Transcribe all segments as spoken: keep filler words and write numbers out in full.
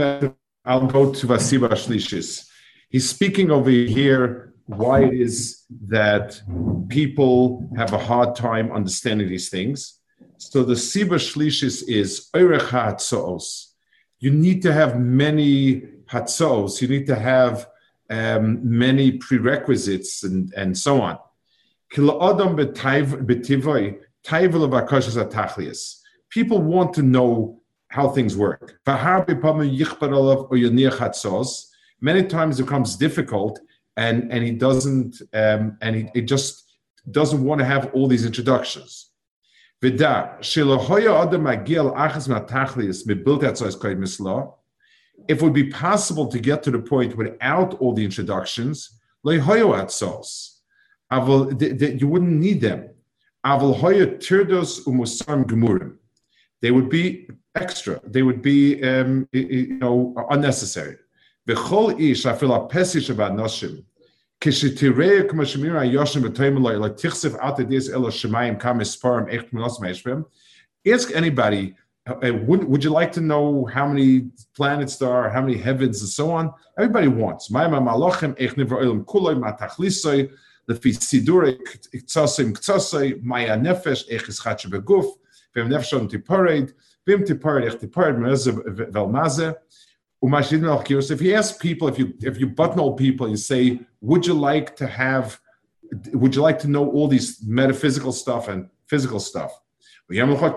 I'll go to Vasiba Shlishis. He's speaking over here why it is that people have a hard time understanding these things. So the Siba Shlishis is Oirech HaTzos. You need to have many Hatzos. You need to have um, many prerequisites and, and so on. People want to know how things work. Many times it becomes difficult, and, and he doesn't, um, and he, he just doesn't want to have all these introductions. If it would be possible to get to the point without all the introductions, you wouldn't need them. They would be extra. They would be, um, you know, unnecessary. Ask anybody, uh, would, would you like to know how many planets there are, how many heavens, and so on? Everybody wants. If you ask people, if you if you buttonhole people, you say, would you like to have, would you like to know all these metaphysical stuff and physical stuff? And a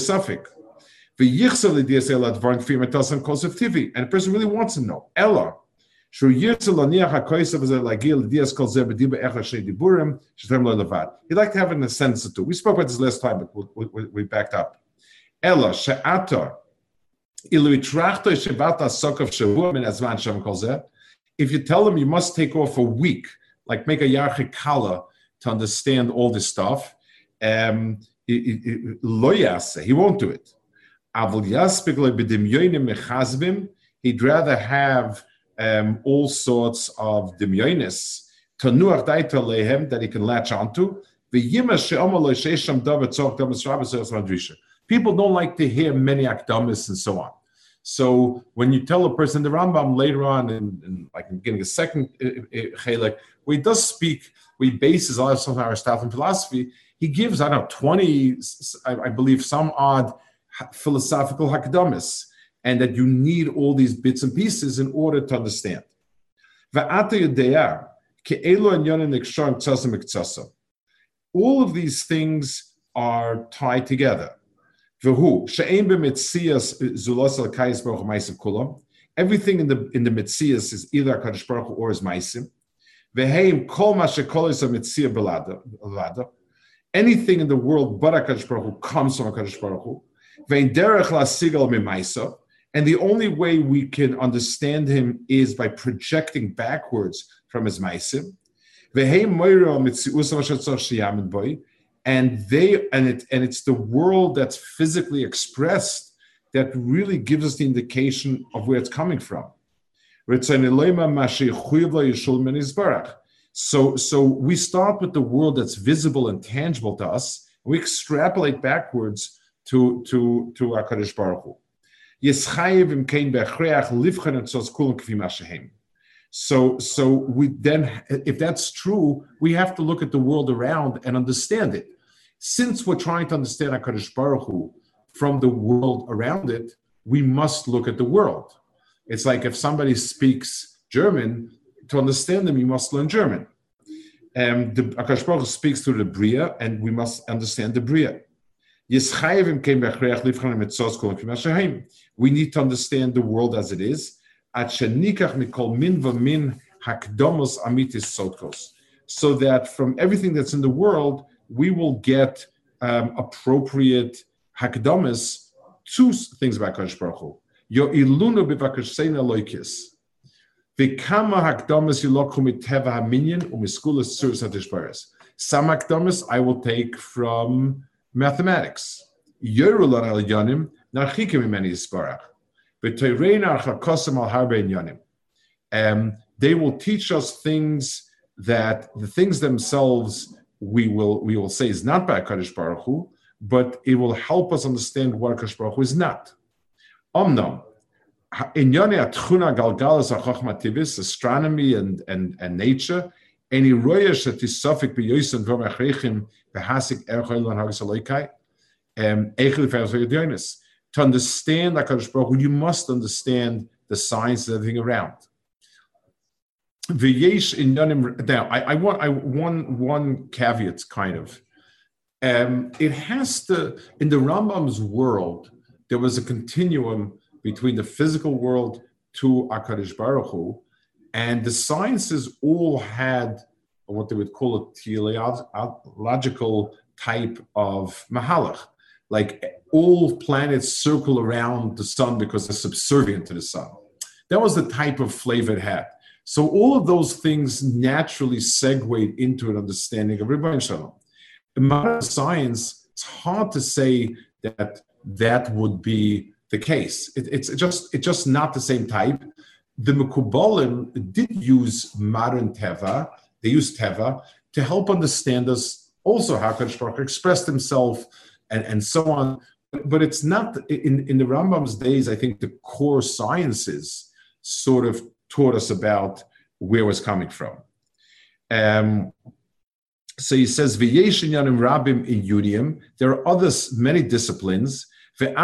person really wants to know. Ella, he'd like to have it in a sentence or two. We spoke about this last time, but we, we, we backed up. Ella, she'ata. If you tell them you must take off a week, like make a yarchik kala to understand all this stuff, um, he won't do it. He'd rather have um, all sorts of demyonis that he can latch onto. People don't like to hear many akdamis and so on. So when you tell a person, the Rambam later on, in, in like in getting a second chelek, where he does speak, where he bases a lot of some Aristotelian philosophy, he gives, I don't know, twenty, I, I believe, some odd philosophical hakdamis, and that you need all these bits and pieces in order to understand. All of these things are tied together. Everything in the in the Metzias is either Kadosh Baruch Hu or is Maisim. Anything in the world but Kadosh Baruch Hu comes from Kadosh Baruch Hu. And the only way we can understand him is by projecting backwards from his Maisim. And they and it and it's the world that's physically expressed that really gives us the indication of where it's coming from. So, so we start with the world that's visible and tangible to us, and we extrapolate backwards to to to HaKadosh Baruch Hu. So, so we then, if that's true, we have to look at the world around and understand it. Since we're trying to understand HaKadosh Baruch Hu from the world around it, we must look at the world. It's like if somebody speaks German, to understand them, you must learn German. Um, the HaKadosh Baruch Hu speaks through the Bria, and we must understand the Bria. We need to understand the world as it is. So that from everything that's in the world, we will get um, appropriate hakdamas to things about Kadosh Baruch Hu. Yo ilunu b'vakashein eloikis. V'kama hakdamas yilokhu miteva haminyan u'miskulas tzuras hatishbaris. Some hakdamas I will take from mathematics. Yorulan al yanim narchikim imeni yisbarach. Um, they will teach us things that the things themselves we will we will say is not by HaKadosh Baruch Hu, but it will help us understand what HaKadosh Baruch Hu is not. Omnam, Inyane atchuna galgalas achachma tivis, astronomy and and and nature. Any royesh that is suffic beyoisen from achrechim behasik erchoil and hagisaloikai. Um, to understand HaKadosh Baruch Hu, you must understand the science and everything around. Now, I, I want I one one caveat, kind of. Um, it has to, in the Rambam's world, there was a continuum between the physical world to HaKadosh Baruch Hu, and the sciences all had what they would call a teleological type of mahalach. Like all planets circle around the sun because they're subservient to the sun. That was the type of flavor it had. So all of those things naturally segued into an understanding of Rebbeinu Shalom. In modern science, it's hard to say that that would be the case. It, it's just it's just not the same type. The Mekubalim did use modern Teva, they used Teva to help understand us also how HaKadosh Baruch Hu expressed himself and, and so on. But it's not, in, in the Rambam's days, I think the core sciences sort of taught us about where it was coming from. Um, so he says, V'yesh inyanim rabim in Judaism, there are others, many disciplines, even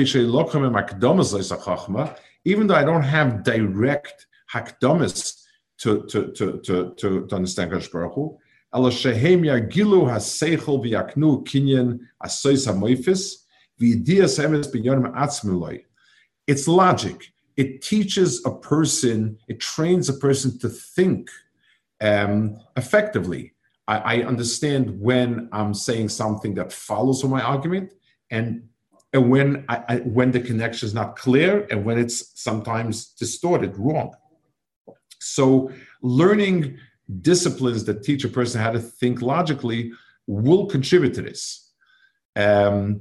though I don't have direct hakdamas to, to, to, to, to, to understand HaKadosh Baruch Hu, Ela shehem yargilu haseichel v'yaknu kinyan asois hamoifis v'yidiyas emes b'yonim atzmiloi. It's logic. It teaches a person, it trains a person to think um, effectively. I, I understand when I'm saying something that follows from my argument, and and when I, I, when the connection is not clear, and when it's sometimes distorted, wrong. So learning disciplines that teach a person how to think logically will contribute to this. Um,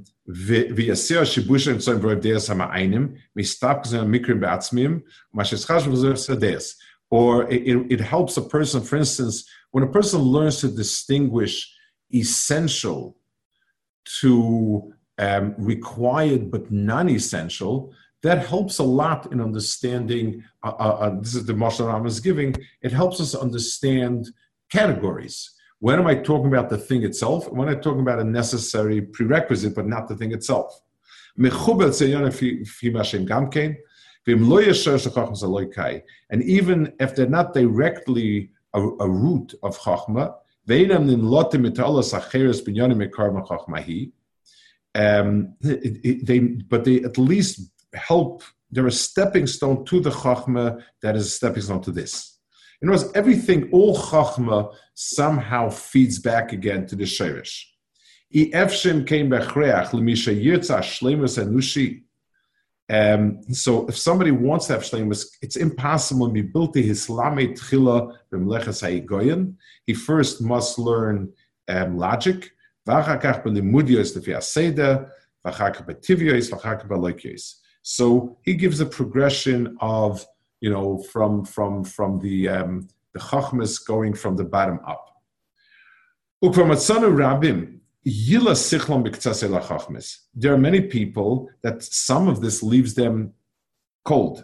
or it, it helps a person, for instance, when a person learns to distinguish essential to um, required but non-essential, that helps a lot in understanding, uh, uh, this is the Mashal Ram is giving, it helps us understand categories. When am I talking about the thing itself? When am I talking about a necessary prerequisite, but not the thing itself? And even if they're not directly a, a root of Chachma, um, it, it, they, but they at least help, they're a stepping stone to the Chachma that is a stepping stone to this. In other words, everything, all Chachma somehow feeds back again to the Sheresh. Um, so if somebody wants to have Shleimus, it's impossible. He first must learn um, logic. So he gives a progression of, you know, from from from the um, the chachmas going from the bottom up. There are many people that some of this leaves them cold.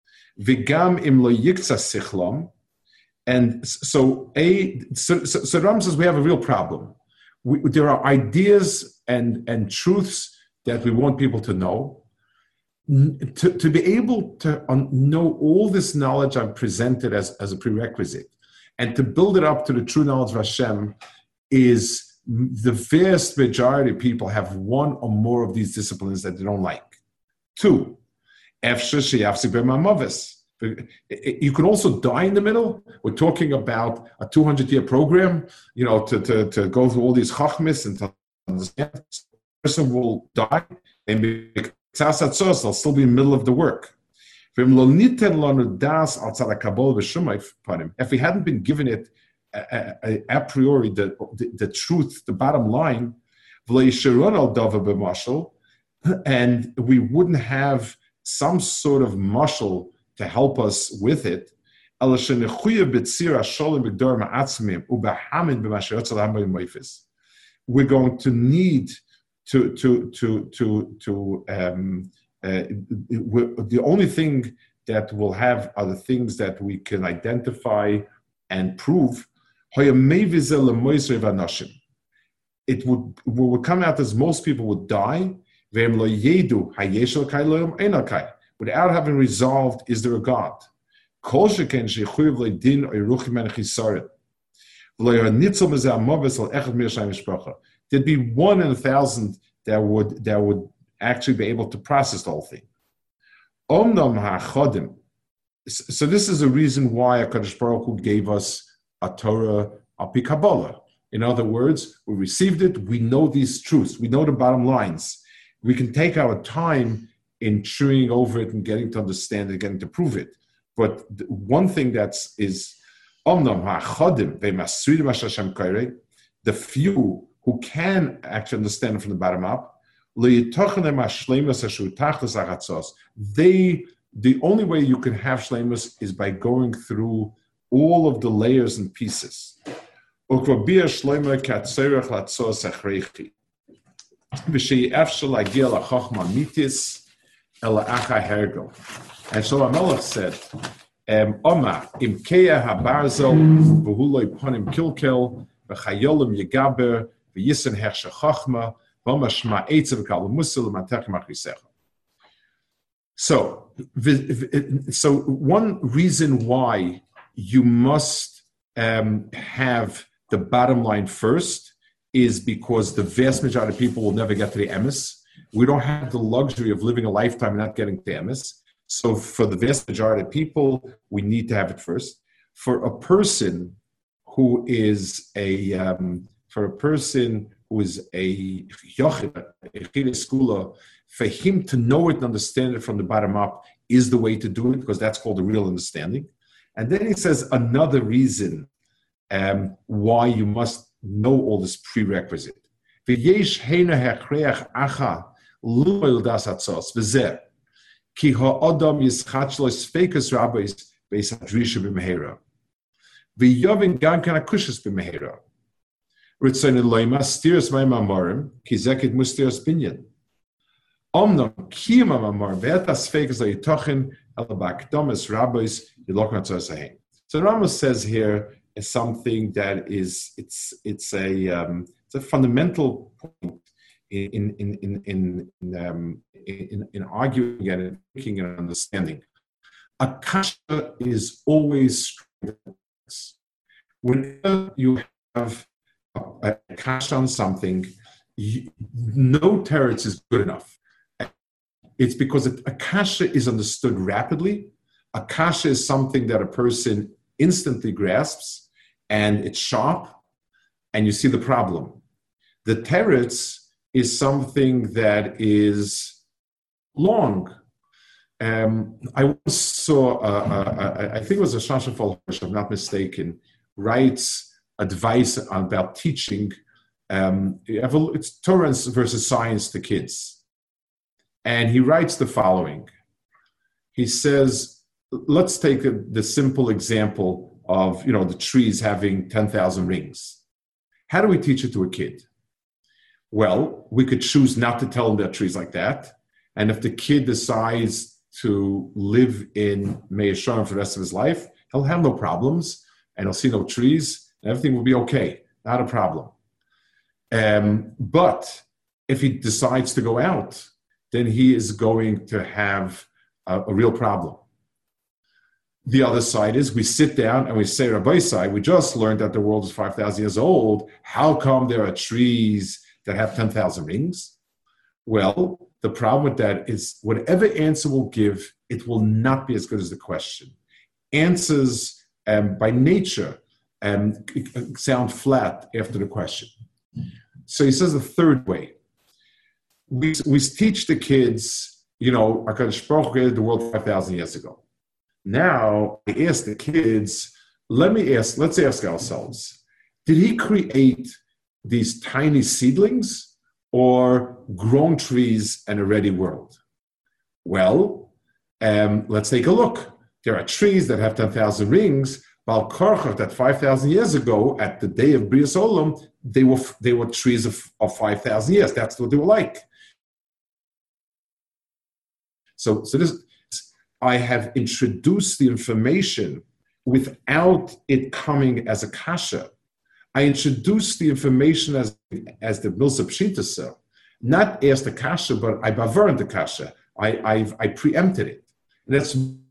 And so, a so, so, so Ram says we have a real problem. We, there are ideas and, and truths that we want people to know. To, to be able to um, know all this knowledge I've presented as, as a prerequisite, and to build it up to the true knowledge of Hashem, is the vast majority of people have one or more of these disciplines that they don't like. Two, you can also die in the middle. We're talking about a two hundred year program, you know, to, to, to go through all these chachmis and to understand. The person will die and be they'll still be in the middle of the work. If we hadn't been given it a, a, a priori, the, the, the truth, the bottom line, and we wouldn't have some sort of mashal to help us with it, we're going to need to to to to to um, uh, the only thing that we'll have are the things that we can identify and prove. It would, would come out as most people would die without having resolved, is there a God? There'd be one in a thousand that would that would actually be able to process the whole thing. So this is a reason why HaKadosh Baruch Hu gave us a Torah al pi Kabbalah. In other words, we received it, we know these truths, we know the bottom lines. We can take our time in chewing over it and getting to understand it, getting to prove it. But one thing that's is the few who can actually understand it from the bottom up, they, the only way you can have shleimus is by going through all of the layers and pieces. And so Amalek said, Oma, im keya habarzel, v'huloi ponim kilkel, v'chayolim yegaber, v'yisen hersha chachma, v'oma shma eitzav kal musil, v'matech machrisecha. So, so one reason why you must um, have the bottom line first is because the vast majority of people will never get to the emes. We don't have the luxury of living a lifetime and not getting to the emes. So for the vast majority of people, we need to have it first. For a person who is a, um, for a person who is a yochid, a skula, for him to know it and understand it from the bottom up is the way to do it, because that's called a real understanding. And then he says another reason um, why you must know all this prerequisite. V'yesh heina hechreach acha l'oil das hatzos v'zeh ki ha'adam yischach lo sfeikas rabbis beis hadrisha b'mehera v'yovin gan kan akushas b'mehera ritzon eloima stiras ma'im amarim ki zekit mustiras binyan omnam kiyam amar ve'et asfeikas lo yitochin el ba'akdamas rabbis yilokon hatzos hahen. So Ramos says here is something that is it's it's a um, it's a fundamental point in in in in in, um, in, in arguing and thinking and understanding. A kasha is always whenever you have a, a kasha on something, you, no teretz is good enough. It's because a, a kasha is understood rapidly. A kasha is something that a person instantly grasps, and it's sharp, and you see the problem. The teretz is something that is long. Um, I once saw, uh, uh, I think it was a Shashafal, if I'm not mistaken, writes advice about teaching. Um, it's Torah versus science to kids. And he writes the following. He says, let's take a, the simple example of, you know, the trees having ten thousand rings. How do we teach it to a kid? Well, we could choose not to tell them they're trees like that. And if the kid decides to live in Meir Sharm for the rest of his life, he'll have no problems and he'll see no trees and everything will be okay. Not a problem. Um, but if he decides to go out, then he is going to have a, a real problem. The other side is we sit down and we say, Rabbi Sai, we just learned that the world is five thousand years old. How come there are trees that have ten thousand rings? Well, the problem with that is whatever answer we'll give, it will not be as good as the question. Answers um, by nature um, sound flat after the question. So he says the third way. We, we teach the kids, you know, HaKadosh Baruch Hu created the world five thousand years ago. Now, I ask the kids, let me ask, let's ask ourselves, did he create these tiny seedlings or grown trees and a ready world? Well, um, let's take a look. There are trees that have ten thousand rings, Bal Korchach, that five thousand years ago, at the day of Brias Olam, they were, they were trees of, of five thousand years. That's what they were like. So, so this, I have introduced the information without it coming as a kasha. I introduced the information as as the Milsa Pshita cell, not as the kasha, but I baverned the kasha. I I've, I preempted it. And that's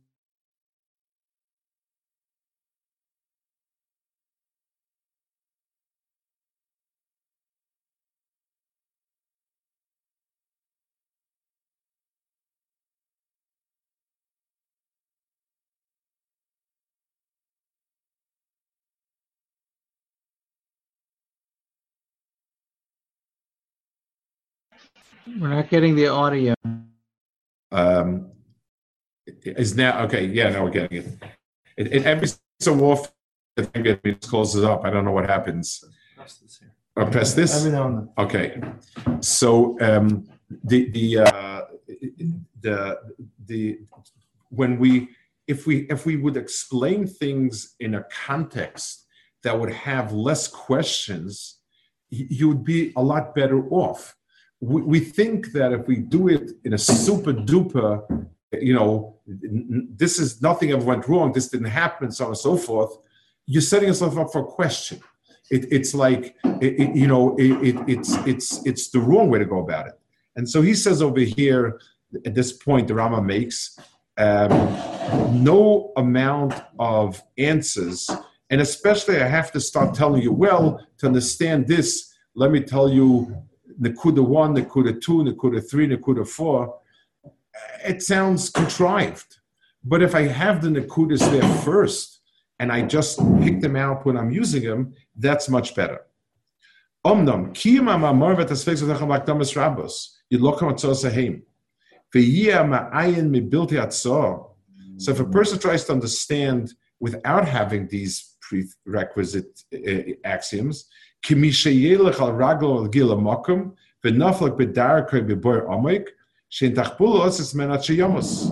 We're not getting the audio. um, is now okay. Yeah, now we're getting it. It, it every so often the thing it closes up. I don't know what happens. Press this here. Or press this. Every now and then. Okay. So um, the the uh, the the when we if we if we would explain things in a context that would have less questions, you would be a lot better off. We, we think that if we do it in a super duper, you know, this is nothing ever went wrong, this didn't happen, so on and so forth, you're setting yourself up for a question. It, it's like, it, it, you know, it, it, it's it's it's the wrong way to go about it. And so he says over here, at this point, the Rama makes um, no amount of answers, and especially I have to start telling you, well, to understand this, let me tell you Nakuda one, Nakuda two, Nakuda three, Nakuda four. It sounds contrived. But if I have the Nakudas there first, and I just pick them out when I'm using them, that's much better. Omnam, kiyama ma'amar v'tasfex v'tachem lakdamas rabbos, yidlokam atzor sahem, v'yia ma'ayin mibilti atzor. So if a person tries to understand without having these prerequisite uh, axioms, kimi sheyelech al raglo al gil amakum, v'naflak b'dar koi b'boyer amik, shein tachpulos es menat sheyamos.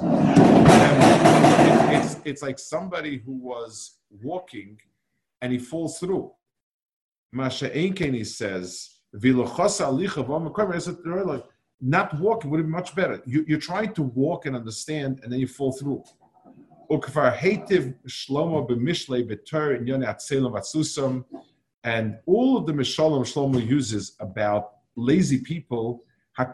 It's, it's like somebody who was walking and he falls through. Masha Einken, he says, not walking would be much better. You, you're trying to walk and understand, and then you fall through. And all of the Mishalom Shlomo uses about lazy people,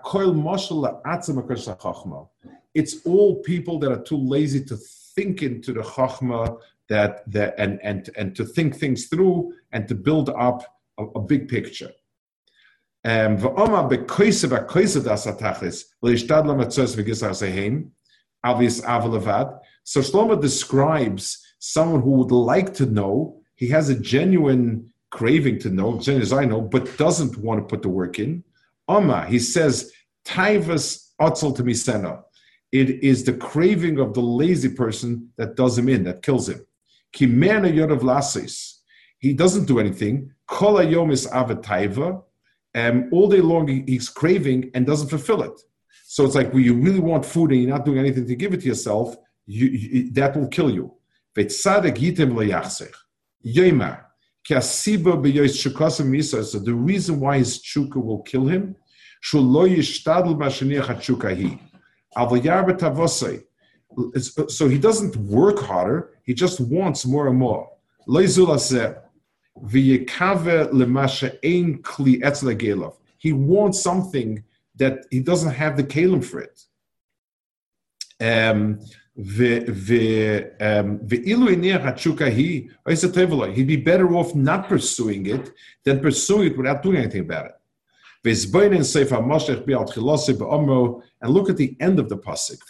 it's all people that are too lazy to think into the Chachma that, that and, and, and to think things through and to build up a, a big picture. Um, so Shlomo describes someone who would like to know, he has a genuine craving to know, genuine as I know, but doesn't want to put the work in. Oma, he says, Taivas Otzel to Misena. It is the craving of the lazy person that does him in, that kills him. Kimena Yodav Lasis. He doesn't do anything. Kol Yom is Avataiva. Um, all day long he, he's craving and doesn't fulfill it. So it's like when you really want food and you're not doing anything to give it to yourself, you, you, that will kill you. So the reason why his tshuka will kill him, so he doesn't work harder, he just wants more and more. He wants something that he doesn't have the kalim for it. Um, he'd be better off not pursuing it than pursuing it without doing anything about it. And look at the end of the pasuk.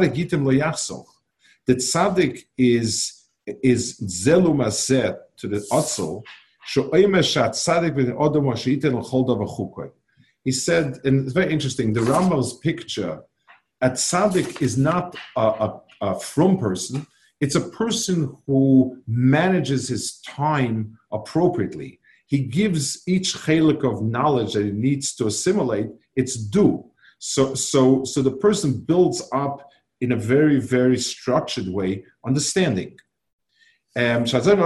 The tzaddik is is zelu maset to the otzel. He said, and it's very interesting. The Rambam's picture, a tzaddik is not a, a, a from person. It's a person who manages his time appropriately. He gives each chelik of knowledge that he needs to assimilate its due. So, so, so the person builds up in a very, very structured way, understanding. Um, so the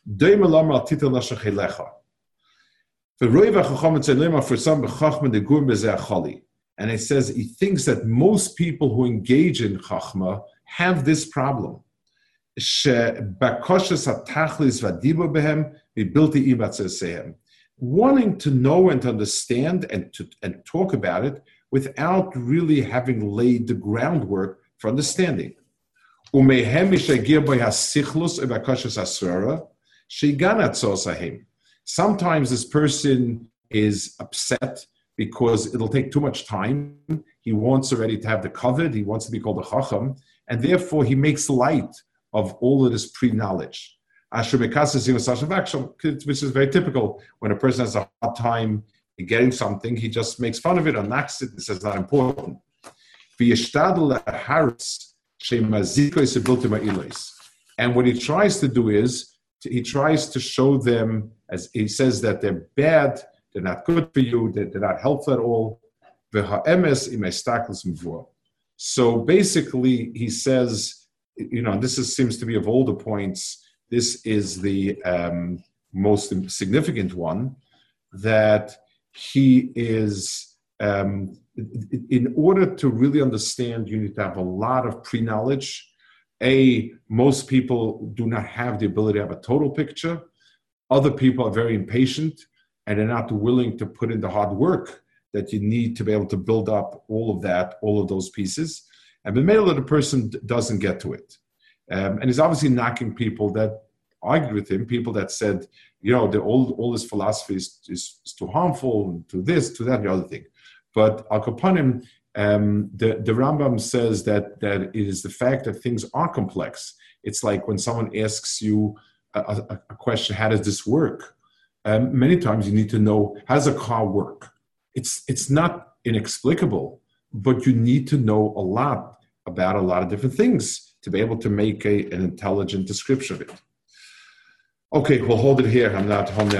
And it says he thinks that most people who engage in chachma have this problem. Wanting to know and to understand and to and talk about it without really having laid the groundwork for understanding. Sometimes this person is upset because it'll take too much time. He wants already to have the covet, he wants to be called a chacham, and therefore he makes light of all of this pre-knowledge. Which is very typical. When a person has a hard time getting something, he just makes fun of it or knocks it and says it's not important. And what he tries to do is, he tries to show them, as he says, that they're bad, they're not good for you, they're, they're not helpful at all. So basically, he says, you know, this is, seems to be of all the points, this is the um, most significant one, that he is, um, in order to really understand, you need to have a lot of pre-knowledge. A, most people do not have the ability to have a total picture. Other people are very impatient and they're not willing to put in the hard work that you need to be able to build up all of that, all of those pieces. And the male of the person doesn't get to it. Um, and he's obviously knocking people that argued with him, people that said, you know, the, all, all this philosophy is, is, is too harmful, to this, to that, the other thing. But Al Kapanim, um, the, the Rambam says that, that it is the fact that things are complex. It's like when someone asks you a, a, a question, how does this work? Um, many times you need to know, how does a car work? It's, it's not inexplicable, but you need to know a lot about a lot of different things to be able to make a, an intelligent description of it. Okay, we'll hold it here. I'm not home now.